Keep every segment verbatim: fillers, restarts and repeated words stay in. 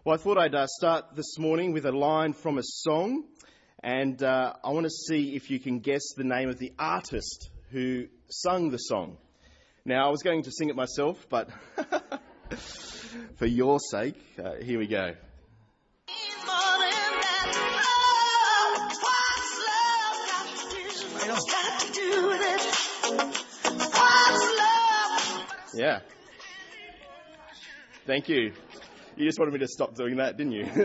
Well, I thought I'd uh, start this morning with a line from a song, and uh, I want to see if you can guess the name of the artist who sung the song. Now, I was going to sing it myself, but for your sake, uh, here we go. Yeah. Thank you. You just wanted me to stop doing that, didn't you?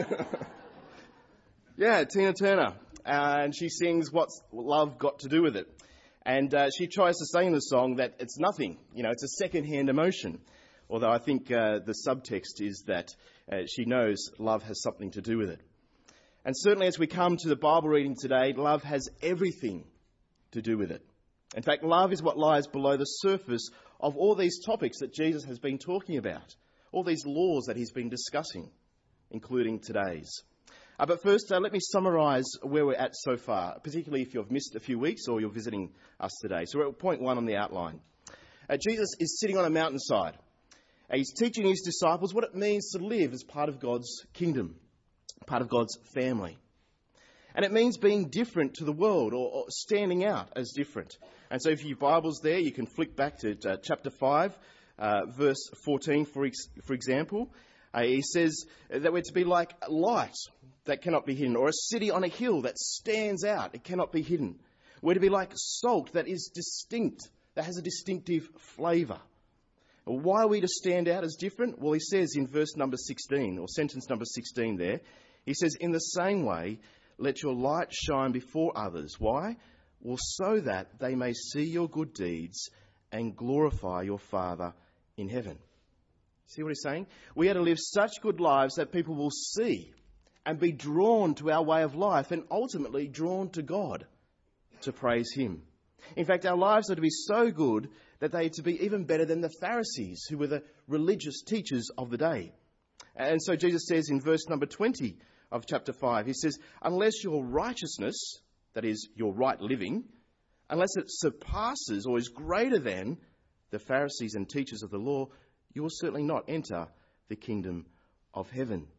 Yeah, Tina Turner. Uh, and she sings What's Love Got to Do With It? And uh, she tries to say in the song that it's nothing. You know, it's a second-hand emotion. Although I think uh, the subtext is that uh, she knows love has something to do with it. And certainly as we come to the Bible reading today, love has everything to do with it. In fact, love is what lies below the surface of all these topics that Jesus has been talking about. All these laws that he's been discussing, including today's. Uh, but first, uh, let me summarise where we're at so far, particularly if you've missed a few weeks or you're visiting us today. So we're at point one on the outline. Uh, Jesus is sitting on a mountainside. Uh, he's teaching his disciples what it means to live as part of God's kingdom, part of God's family. And it means being different to the world or, or standing out as different. And so if you have Bibles there, you can flick back to uh, chapter five. Uh, verse fourteen, for ex- for example, uh, he says that we're to be like light that cannot be hidden, or a city on a hill that stands out, it cannot be hidden. We're to be like salt that is distinct, that has a distinctive flavour. Why are we to stand out as different? Well, he says in verse number sixteen, or sentence number sixteen there, he says, in the same way, let your light shine before others. Why? Well, so that they may see your good deeds and glorify your Father in heaven. See what he's saying? We are to live such good lives that people will see and be drawn to our way of life and ultimately drawn to God to praise him. In fact, our lives are to be so good that they are to be even better than the Pharisees, who were the religious teachers of the day. And so Jesus says in verse number twenty of chapter five, he says, unless your righteousness, that is your right living, unless it surpasses or is greater than the Pharisees and teachers of the law, you will certainly not enter the kingdom of heaven.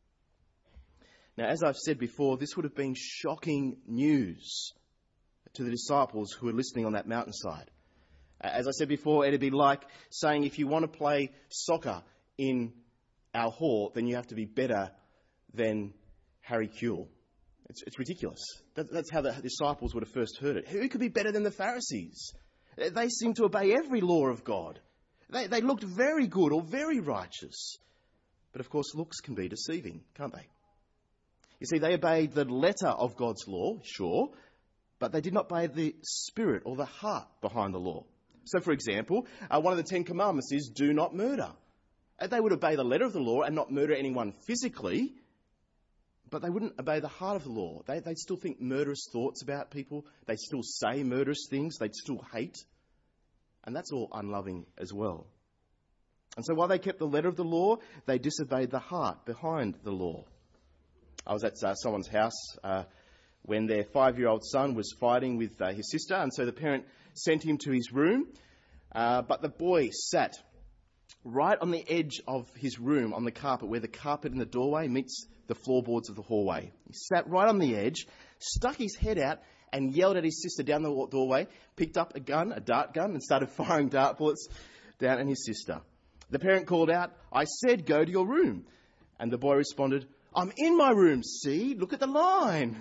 Now, as I've said before, this would have been shocking news to the disciples who were listening on that mountainside. As I said before, it'd be like saying if you want to play soccer in our hall, then you have to be better than Harry Kewell. It's, it's ridiculous. That, that's how the disciples would have first heard it. Who could be better than the Pharisees? They seemed to obey every law of God. They, they looked very good or very righteous. But of course, looks can be deceiving, can't they? You see, they obeyed the letter of God's law, sure, but they did not obey the spirit or the heart behind the law. So, for example, uh, one of the Ten Commandments is do not murder. Uh, they would obey the letter of the law and not murder anyone physically, but they wouldn't obey the heart of the law. They, they'd still think murderous thoughts about people. They'd still say murderous things. They'd still hate. And that's all unloving as well. And so while they kept the letter of the law, they disobeyed the heart behind the law. I was at uh, someone's house uh, when their five-year-old son was fighting with uh, his sister, and so the parent sent him to his room. Uh, but the boy sat right on the edge of his room, on the carpet, where the carpet in the doorway meets the floorboards of the hallway. He sat right on the edge, stuck his head out and yelled at his sister down the doorway, picked up a gun, a dart gun, and started firing dart bullets down at his sister. The parent called out, I said go to your room. And the boy responded, I'm in my room, see? Look at the line.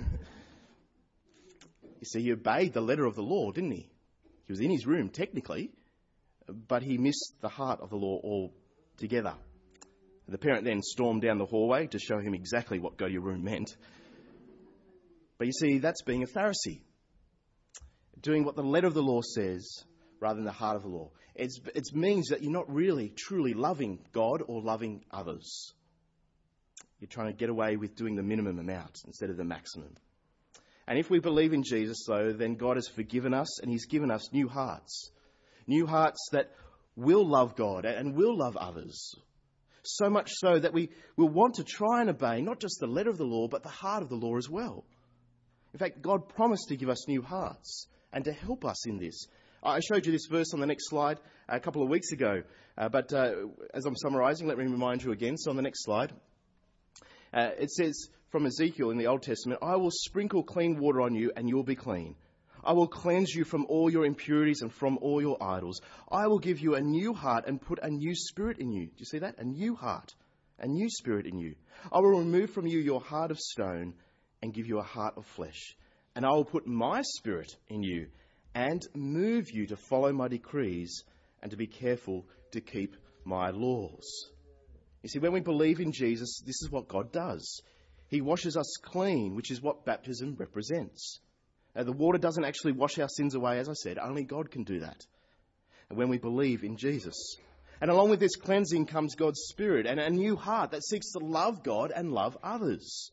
You see, he obeyed the letter of the law, didn't he? He was in his room, technically, but he missed the heart of the law altogether. The parent then stormed down the hallway to show him exactly what go to your room meant. But you see, that's being a Pharisee. Doing what the letter of the law says rather than the heart of the law. It's, it means that you're not really, truly loving God or loving others. You're trying to get away with doing the minimum amount instead of the maximum. And if we believe in Jesus, though, then God has forgiven us and he's given us new hearts. New hearts that will love God and will love others. So much so that we will want to try and obey not just the letter of the law, but the heart of the law as well. In fact, God promised to give us new hearts and to help us in this. I showed you this verse on the next slide a couple of weeks ago, uh, but uh, as I'm summarising, let me remind you again. So on the next slide, Uh, it says from Ezekiel in the Old Testament, I will sprinkle clean water on you and you'll be clean. I will cleanse you from all your impurities and from all your idols. I will give you a new heart and put a new spirit in you. Do you see that? A new heart, a new spirit in you. I will remove from you your heart of stone and give you a heart of flesh. And I will put my spirit in you and move you to follow my decrees and to be careful to keep my laws. You see, when we believe in Jesus, this is what God does. He washes us clean, which is what baptism represents. Now, the water doesn't actually wash our sins away, as I said. Only God can do that. And when we believe in Jesus. And along with this cleansing comes God's Spirit and a new heart that seeks to love God and love others.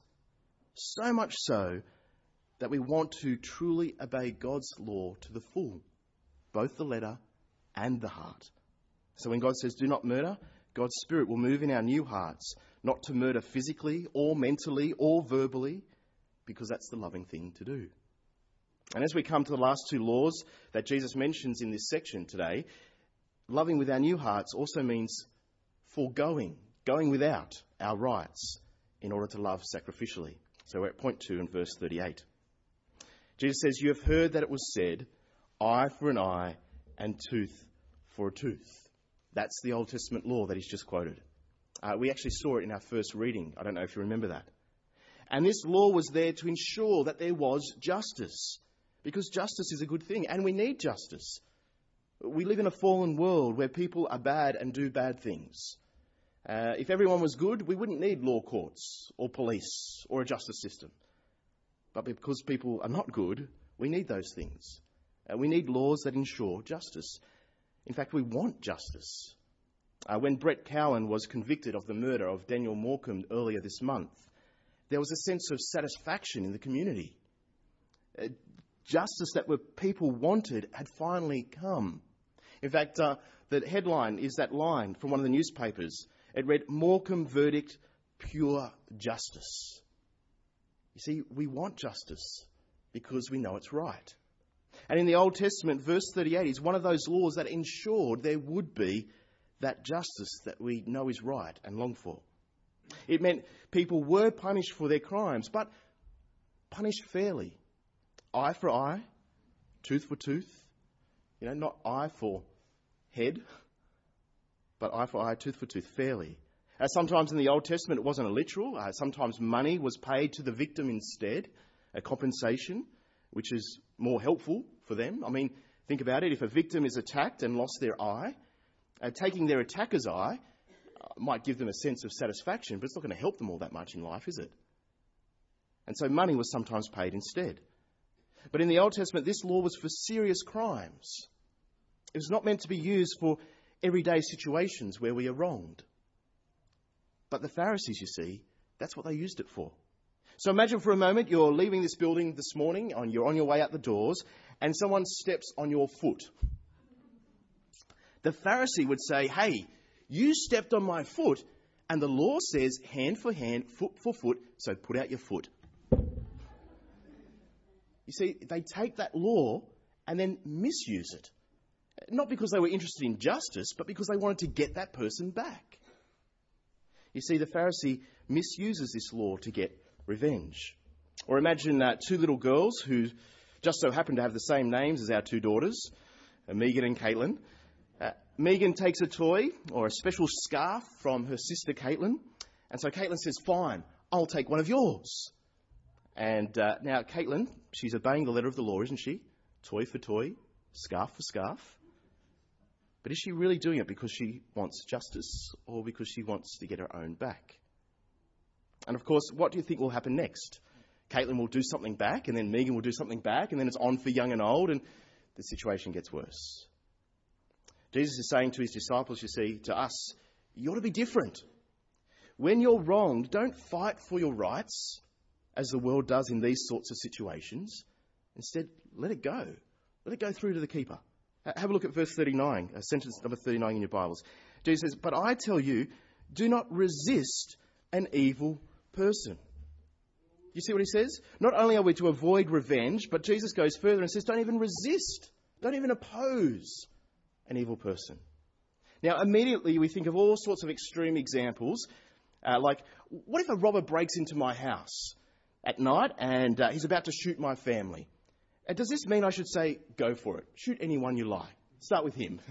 So much so that we want to truly obey God's law to the full, both the letter and the heart. So when God says, do not murder, God's Spirit will move in our new hearts, not to murder physically or mentally or verbally, because that's the loving thing to do. And as we come to the last two laws that Jesus mentions in this section today, loving with our new hearts also means foregoing, going without our rights in order to love sacrificially. So we're at point two in verse thirty-eight. Jesus says, you have heard that it was said, eye for an eye and tooth for a tooth. That's the Old Testament law that he's just quoted. Uh, we actually saw it in our first reading. I don't know if you remember that. And this law was there to ensure that there was justice. Because justice is a good thing, and we need justice. We live in a fallen world where people are bad and do bad things. Uh, if everyone was good, we wouldn't need law courts or police or a justice system. But because people are not good, we need those things. Uh, we need laws that ensure justice. In fact, we want justice. Uh, when Brett Cowan was convicted of the murder of Daniel Morecambe earlier this month, there was a sense of satisfaction in the community. Uh, Justice that were people wanted had finally come. In fact, uh, the headline is that line from one of the newspapers. It read, Morecambe verdict, pure justice. You see, we want justice because we know it's right. And in the Old Testament, verse thirty-eight is one of those laws that ensured there would be that justice that we know is right and long for. It meant people were punished for their crimes, but punished fairly. Eye for eye, tooth for tooth. You know, not eye for head, but eye for eye, tooth for tooth, fairly. Uh, sometimes in the Old Testament it wasn't a literal. Uh, sometimes money was paid to the victim instead, a compensation, which is more helpful for them. I mean, think about it. If a victim is attacked and lost their eye, uh, taking their attacker's eye uh, might give them a sense of satisfaction, but it's not going to help them all that much in life, is it? And so money was sometimes paid instead. But in the Old Testament, this law was for serious crimes. It was not meant to be used for everyday situations where we are wronged. But the Pharisees, you see, that's what they used it for. So imagine for a moment you're leaving this building this morning, and you're on your way out the doors, and someone steps on your foot. The Pharisee would say, hey, you stepped on my foot, and the law says hand for hand, foot for foot, so put out your foot. You see, they take that law and then misuse it. Not because they were interested in justice, but because they wanted to get that person back. You see, the Pharisee misuses this law to get revenge. Or imagine uh, two little girls who just so happen to have the same names as our two daughters, uh, Megan and Caitlin. Uh, Megan takes a toy or a special scarf from her sister Caitlin, and so Caitlin says, fine, I'll take one of yours. And uh, now Caitlin, she's obeying the letter of the law, isn't she? Toy for toy, scarf for scarf. But is she really doing it because she wants justice or because she wants to get her own back? And of course, what do you think will happen next? Caitlin will do something back, and then Megan will do something back, and then it's on for young and old, and the situation gets worse. Jesus is saying to his disciples, you see, to us, you ought to be different. When you're wronged, don't fight for your rights, as the world does in these sorts of situations. Instead, let it go. Let it go through to the keeper. Have a look at verse thirty-nine, uh, sentence number thirty-nine in your Bibles. Jesus says, but I tell you, do not resist an evil person. You see what he says? Not only are we to avoid revenge, but Jesus goes further and says, don't even resist. Don't even oppose an evil person. Now, immediately we think of all sorts of extreme examples. Uh, like, what if a robber breaks into my house at night and uh, he's about to shoot my family? Uh, does this mean I should say, go for it, shoot anyone you like? Start with him.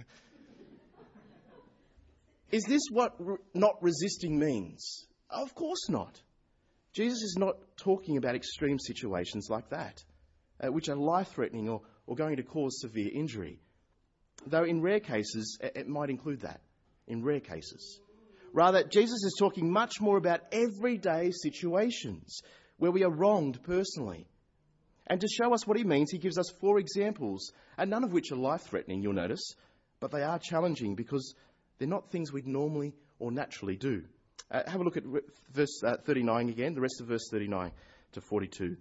Is this what re- not resisting means? Of course not. Jesus is not talking about extreme situations like that, uh, which are life-threatening or, or going to cause severe injury. Though in rare cases, it, it might include that. In rare cases. Rather, Jesus is talking much more about everyday situations where we are wronged personally. And to show us what he means, he gives us four examples, and none of which are life-threatening, you'll notice, but they are challenging because they're not things we'd normally or naturally do. Uh, have a look at verse uh, thirty-nine again, the rest of verse thirty-nine to forty-two.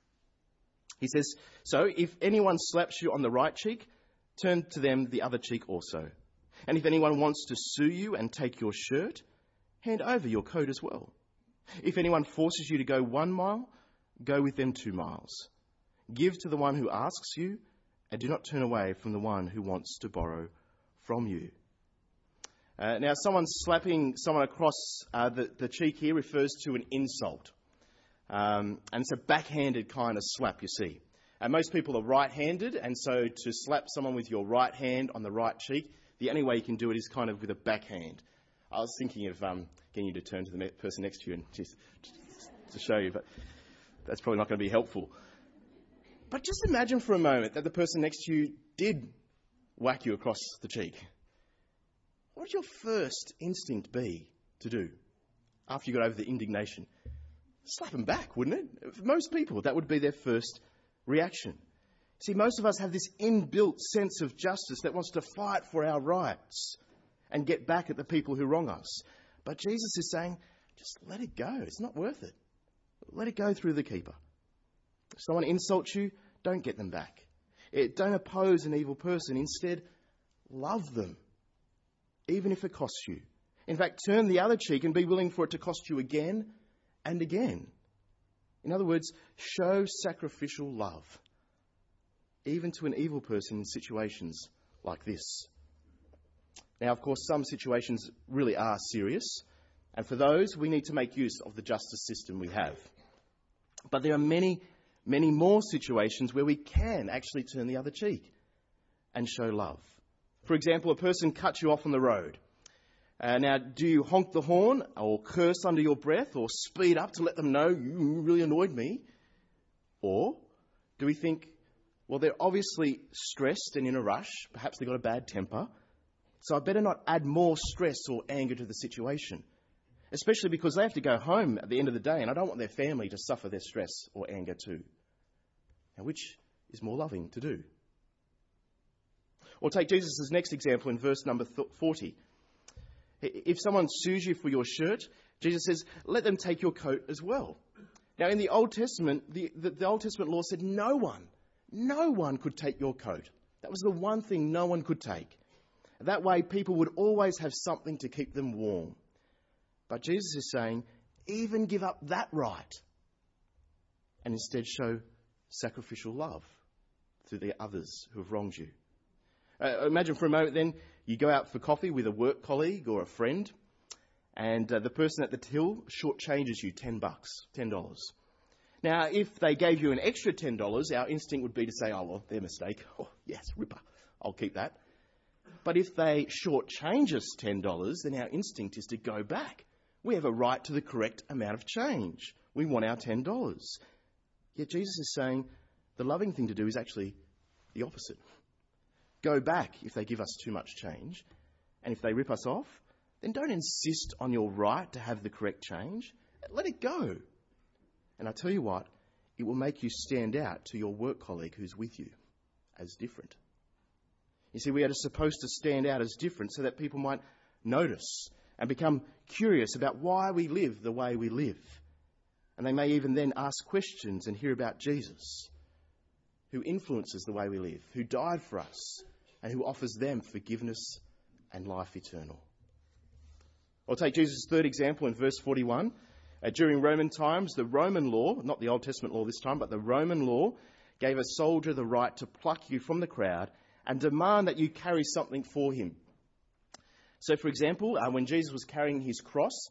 He says, "So if anyone slaps you on the right cheek, turn to them the other cheek also. And if anyone wants to sue you and take your shirt, hand over your coat as well. If anyone forces you to go one mile, go with them two miles. Give to the one who asks you, and do not turn away from the one who wants to borrow from you." Uh, now, someone slapping someone across uh, the, the cheek here refers to an insult. Um, and it's a backhanded kind of slap, you see. Uh, most people are right-handed, and so to slap someone with your right hand on the right cheek, the only way you can do it is kind of with a backhand. I was thinking of um, getting you to turn to the ne- person next to you and just to show you, but that's probably not going to be helpful. But just imagine for a moment that the person next to you did whack you across the cheek. What would your first instinct be to do after you got over the indignation? Slap them back, wouldn't it? For most people, that would be their first reaction. See, most of us have this inbuilt sense of justice that wants to fight for our rights and get back at the people who wrong us. But Jesus is saying, just let it go. It's not worth it. Let it go through the keeper. If someone insults you, don't get them back. It, don't oppose an evil person. Instead, love them, even if it costs you. In fact, turn the other cheek and be willing for it to cost you again and again. In other words, show sacrificial love, even to an evil person in situations like this. Now, of course, some situations really are serious, and for those, we need to make use of the justice system we have. But there are many, many more situations where we can actually turn the other cheek and show love. For example, a person cuts you off on the road. Uh, now, do you honk the horn or curse under your breath or speed up to let them know you really annoyed me? Or do we think, well, they're obviously stressed and in a rush. Perhaps they've got a bad temper. So I better not add more stress or anger to the situation, especially because they have to go home at the end of the day and I don't want their family to suffer their stress or anger too. Now, which is more loving to do? Or take Jesus' next example in verse number forty. If someone sues you for your shirt, Jesus says, let them take your coat as well. Now, in the Old Testament, the, the, the Old Testament law said no one, no one could take your coat. That was the one thing no one could take. That way, people would always have something to keep them warm. But Jesus is saying, even give up that right and instead show sacrificial love to the others who have wronged you. Uh, imagine for a moment then, you go out for coffee with a work colleague or a friend, and uh, the person at the till shortchanges you ten bucks, ten dollars. Now, if they gave you an extra ten dollars, our instinct would be to say, oh, well, their mistake. Oh, yes, ripper, I'll keep that. But if they shortchange us ten dollars, then our instinct is to go back. We have a right to the correct amount of change. We want our ten dollars. Yet Jesus is saying the loving thing to do is actually the opposite. Go back if they give us too much change. And if they rip us off, then don't insist on your right to have the correct change. Let it go. And I tell you what, it will make you stand out to your work colleague who's with you as different. You see, we are supposed to stand out as different so that people might notice and become curious about why we live the way we live. And they may even then ask questions and hear about Jesus, who influences the way we live, who died for us, and who offers them forgiveness and life eternal. I'll take Jesus' third example in verse forty-one. Uh, during Roman times, the Roman law, not the Old Testament law this time, but the Roman law gave a soldier the right to pluck you from the crowd and demand that you carry something for him. So, for example, uh, when Jesus was carrying his cross,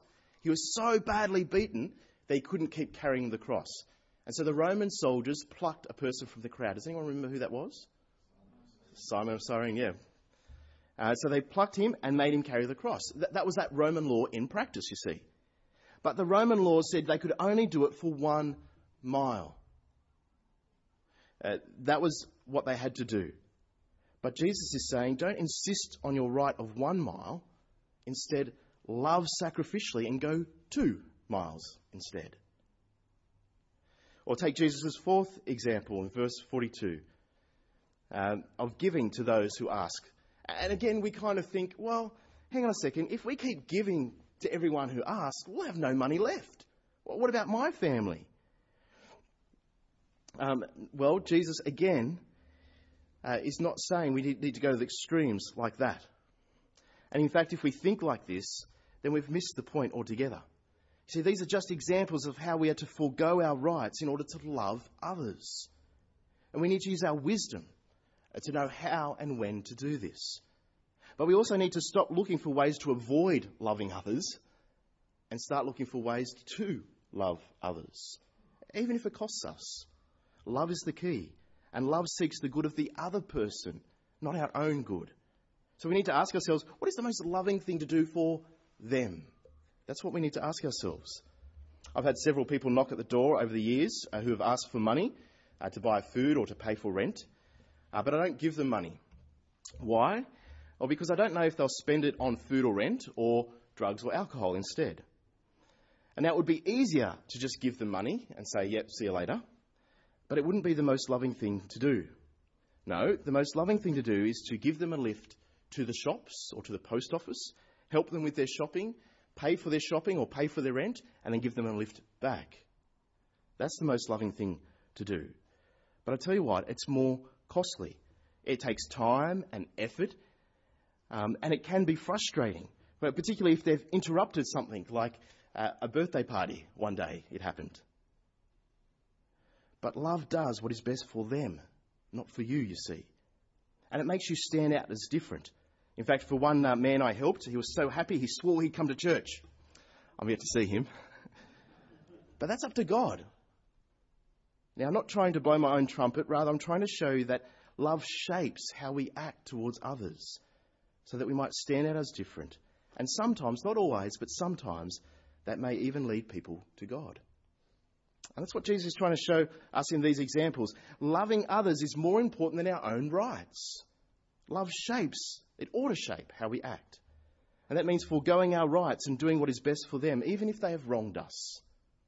He was so badly beaten they couldn't keep carrying the cross. And so the Roman soldiers plucked a person from the crowd. Does anyone remember who that was? Simon of Cyrene, yeah. Uh, so they plucked him and made him carry the cross. Th- that was that Roman law in practice, you see. But the Roman law said they could only do it for one mile. Uh, that was what they had to do. But Jesus is saying, don't insist on your right of one mile. Instead, love sacrificially and go two miles instead. Or take Jesus' fourth example in verse forty-two um, of giving to those who ask. And again, we kind of think, well, hang on a second. If we keep giving to everyone who asks, we'll have no money left. Well, what about my family? Um, well, Jesus, again, uh, is not saying we need, need to go to the extremes like that. And in fact, if we think like this, then we've missed the point altogether. See, these are just examples of how we are to forego our rights in order to love others. And we need to use our wisdom to know how and when to do this. But we also need to stop looking for ways to avoid loving others and start looking for ways to love others, even if it costs us. Love is the key, and love seeks the good of the other person, not our own good. So we need to ask ourselves, what is the most loving thing to do for them? That's what we need to ask ourselves. I've had several people knock at the door over the years uh, who have asked for money uh, to buy food or to pay for rent, uh, but I don't give them money. Why? Well, because I don't know if they'll spend it on food or rent or drugs or alcohol instead. And now it would be easier to just give them money and say, yep, see you later. But it wouldn't be the most loving thing to do. No, the most loving thing to do is to give them a lift to the shops or to the post office, help them with their shopping, pay for their shopping or pay for their rent, and then give them a lift back. That's the most loving thing to do. But I tell you what, it's more costly. It takes time and effort, um, and it can be frustrating, but particularly if they've interrupted something like uh, a birthday party one day, it happened. But love does what is best for them, not for you, you see. And it makes you stand out as different. In fact, for one uh, man I helped, he was so happy he swore he'd come to church. I'm yet to see him. But that's up to God. Now, I'm not trying to blow my own trumpet. Rather, I'm trying to show you that love shapes how we act towards others so that we might stand out as different. And sometimes, not always, but sometimes, that may even lead people to God. And that's what Jesus is trying to show us in these examples. Loving others is more important than our own rights. Love shapes, it ought to shape how we act. And that means foregoing our rights and doing what is best for them, even if they have wronged us.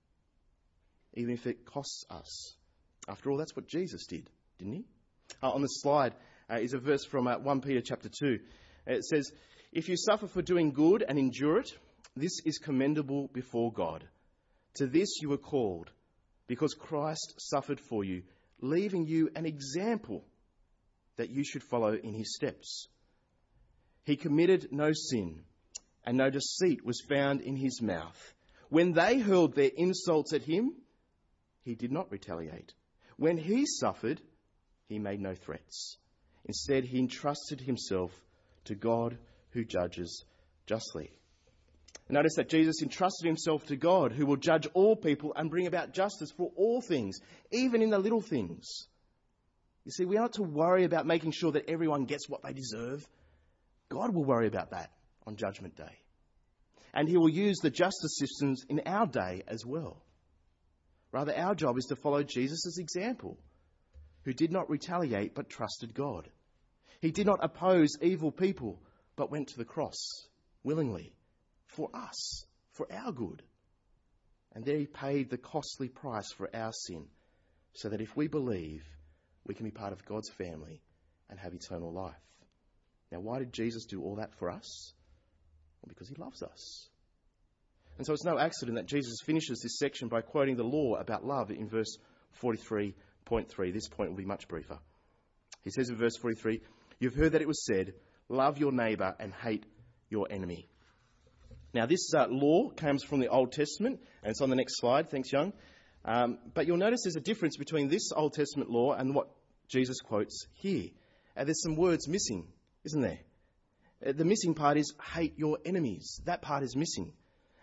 Even if it costs us. After all, that's what Jesus did, didn't he? Uh, on the slide uh, is a verse from uh, First Peter chapter two. It says, "If you suffer for doing good and endure it, this is commendable before God. To this you were called, because Christ suffered for you, leaving you an example that you should follow in his steps. He committed no sin, and no deceit was found in his mouth. When they hurled their insults at him, he did not retaliate. When he suffered, he made no threats. Instead, he entrusted himself to God who judges justly." Notice that Jesus entrusted himself to God, who will judge all people and bring about justice for all things, even in the little things. You see, we are not to worry about making sure that everyone gets what they deserve. God will worry about that on Judgment Day. And he will use the justice systems in our day as well. Rather, our job is to follow Jesus' example, who did not retaliate but trusted God. He did not oppose evil people but went to the cross willingly for us, for our good. And there he paid the costly price for our sin, so that if we believe, we can be part of God's family and have eternal life. Now, why did Jesus do all that for us? Well, because he loves us. And so it's no accident that Jesus finishes this section by quoting the law about love in verse forty-three point three. This point will be much briefer. He says in verse forty-three, "You've heard that it was said, love your neighbour and hate your enemy." Now, this uh, law comes from the Old Testament, and it's on the next slide. Thanks, Young. Um, but you'll notice there's a difference between this Old Testament law and what Jesus quotes here. Uh, there's some words missing, isn't there? Uh, the missing part is hate your enemies. That part is missing.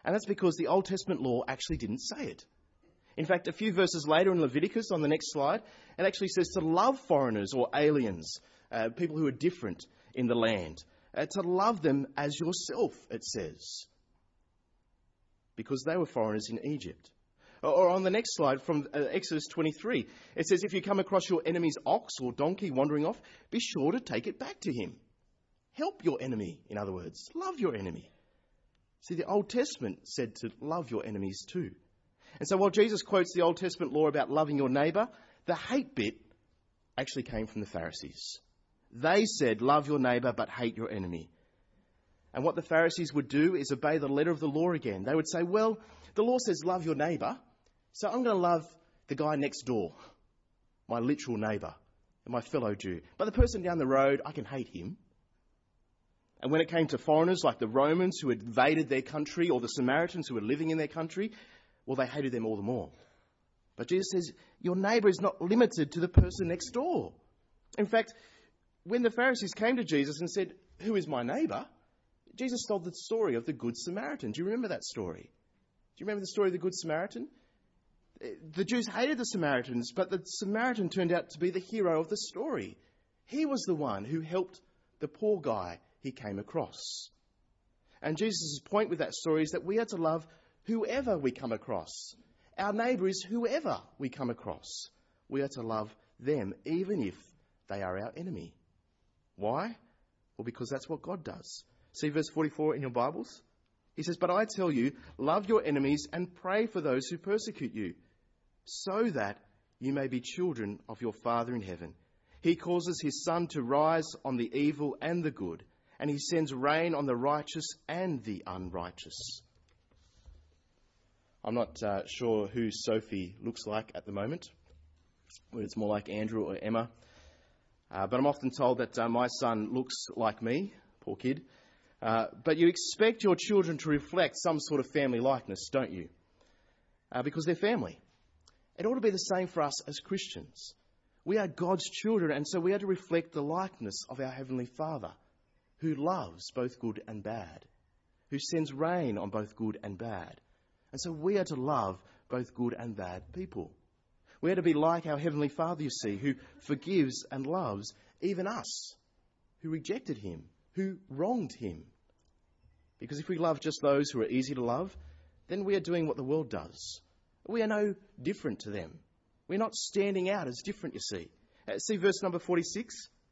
And that's because the Old Testament law actually didn't say it. In fact, a few verses later in Leviticus, on the next slide, it actually says to love foreigners or aliens, uh, people who are different in the land. Uh, to love them as yourself, it says. Because they were foreigners in Egypt. Or, or on the next slide from uh, Exodus twenty-three, it says if you come across your enemy's ox or donkey wandering off, be sure to take it back to him. Help your enemy, in other words. Love your enemy. See, the Old Testament said to love your enemies too. And so while Jesus quotes the Old Testament law about loving your neighbour, the hate bit actually came from the Pharisees. They said, love your neighbour but hate your enemy. And what the Pharisees would do is obey the letter of the law again. They would say, well, the law says love your neighbour, so I'm going to love the guy next door, my literal neighbour, my fellow Jew. But the person down the road, I can hate him. And when it came to foreigners like the Romans who had invaded their country or the Samaritans who were living in their country, well, they hated them all the more. But Jesus says, your neighbour is not limited to the person next door. In fact, when the Pharisees came to Jesus and said, who is my neighbour? Jesus told the story of the Good Samaritan. Do you remember that story? Do you remember the story of the Good Samaritan? The Jews hated the Samaritans, but the Samaritan turned out to be the hero of the story. He was the one who helped the poor guy he came across. And Jesus' point with that story is that we are to love whoever we come across. Our neighbour is whoever we come across. We are to love them, even if they are our enemy. Why? Well, because that's what God does. See verse forty-four in your Bibles? He says, but I tell you, love your enemies and pray for those who persecute you, so that you may be children of your Father in heaven. He causes his sun to rise on the evil and the good, and he sends rain on the righteous and the unrighteous. I'm not uh, sure who Sophie looks like at the moment, whether it's more like Andrew or Emma. Uh, but I'm often told that uh, my son looks like me, poor kid. Uh, but you expect your children to reflect some sort of family likeness, don't you? Uh, because they're family. It ought to be the same for us as Christians. We are God's children, and so we are to reflect the likeness of our Heavenly Father, who loves both good and bad, who sends rain on both good and bad. And so we are to love both good and bad people. We are to be like our Heavenly Father, you see, who forgives and loves even us, who rejected him, who wronged him. Because if we love just those who are easy to love, then we are doing what the world does. We are no different to them. We're not standing out as different, you see. Uh, see verse number forty-six?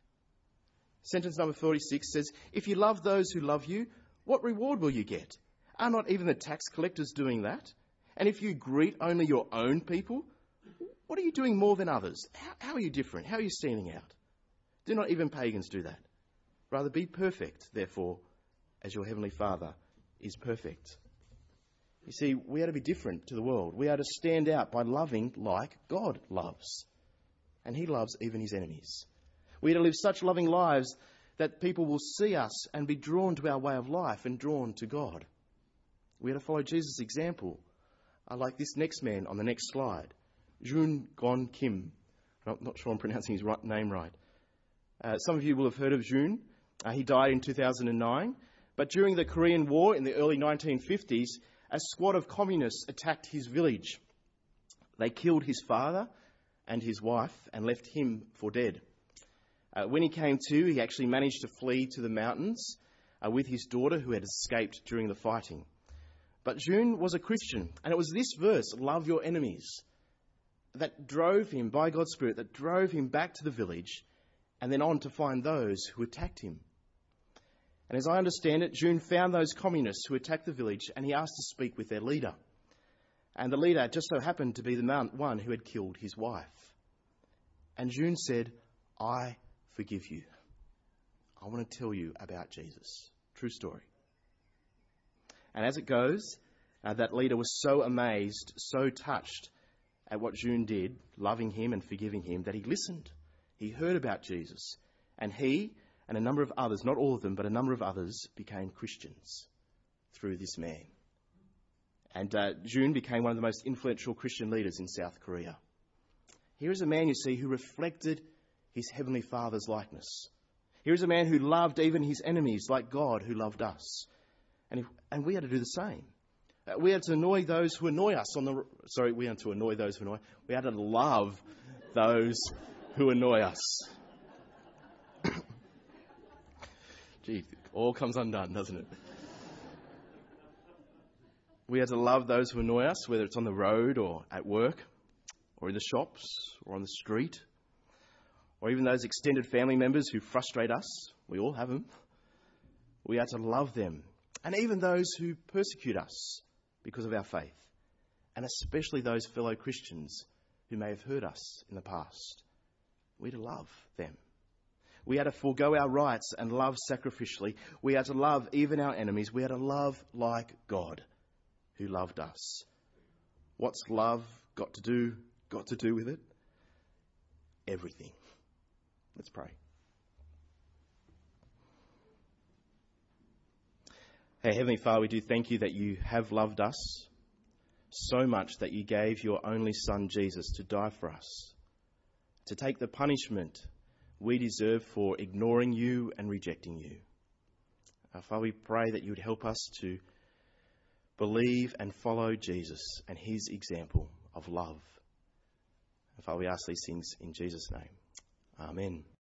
Sentence number forty-six says, if you love those who love you, what reward will you get? Are not even the tax collectors doing that? And if you greet only your own people, what are you doing more than others? How, how are you different? How are you standing out? Do not even pagans do that. Rather be perfect, therefore, as your Heavenly Father is perfect. You see, we are to be different to the world. We are to stand out by loving like God loves. And he loves even his enemies. We are to live such loving lives that people will see us and be drawn to our way of life and drawn to God. We are to follow Jesus' example. I like this next man on the next slide. Jun Gon Kim. I'm not sure I'm pronouncing his right, name right. Uh, some of you will have heard of Jun. Uh, he died in two thousand nine. But during the Korean War in the early nineteen fifties, a squad of communists attacked his village. They killed his father and his wife and left him for dead. Uh, when he came to, he actually managed to flee to the mountains uh, with his daughter who had escaped during the fighting. But Jun was a Christian, and it was this verse, love your enemies, that drove him, by God's Spirit, that drove him back to the village and then on to find those who attacked him. And as I understand it, Jun found those communists who attacked the village and he asked to speak with their leader. And the leader just so happened to be the one who had killed his wife. And Jun said, I forgive you. I want to tell you about Jesus. True story. And as it goes, uh, that leader was so amazed, so touched at what Jun did, loving him and forgiving him, that he listened. He heard about Jesus. And he and a number of others, not all of them, but a number of others, became Christians through this man. And uh, Jun became one of the most influential Christian leaders in South Korea. Here is a man, you see, who reflected his Heavenly Father's likeness. Here is a man who loved even his enemies like God who loved us. And, if, and we are to do the same. Uh, we are to annoy those who annoy us on the... Sorry, we are to annoy those who annoy. We are to love those who annoy us. Gee, it all comes undone, doesn't it? We are to love those who annoy us, whether it's on the road or at work or in the shops or on the street, or even those extended family members who frustrate us. We all have them. We are to love them, and even those who persecute us because of our faith, and especially those fellow Christians who may have hurt us in the past. We are to love them. We are to forego our rights and love sacrificially. We are to love even our enemies. We are to love like God, who loved us. What's love got to do, got to do with it? Everything. Let's pray. Hey, Heavenly Father, we do thank you that you have loved us so much that you gave your only Son, Jesus, to die for us, to take the punishment we deserve for ignoring you and rejecting you. Uh, Father, we pray that you would help us to believe and follow Jesus and his example of love. And Father, we ask these things in Jesus' name. Amen.